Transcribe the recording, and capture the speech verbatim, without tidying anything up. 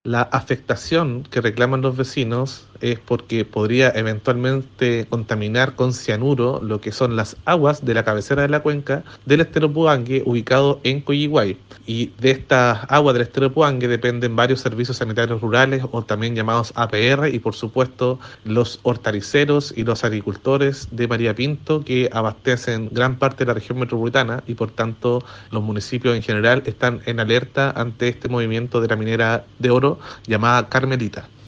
La afectación que reclaman los vecinos es porque podría eventualmente contaminar con cianuro lo que son las aguas de la cabecera de la cuenca del estero Puangue ubicado en Coyihuay. Y de estas aguas del estero Puangue dependen varios servicios sanitarios rurales o también llamados A P R y por supuesto los hortaliceros y los agricultores de María Pinto que abastecen gran parte de la región metropolitana y por tanto los municipios en general están en alerta ante este movimiento de la minera de oro llamada Carmelita.